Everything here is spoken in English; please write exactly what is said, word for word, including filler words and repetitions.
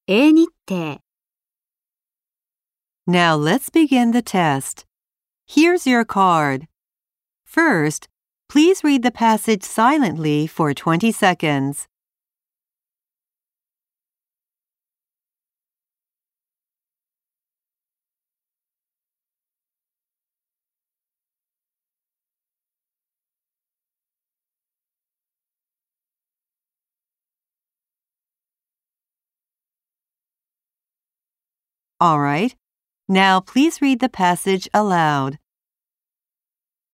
英日程 Now let's begin the test. Here's your card. First, please read the passage silently for twenty seconds. All right. Now please read the passage aloud.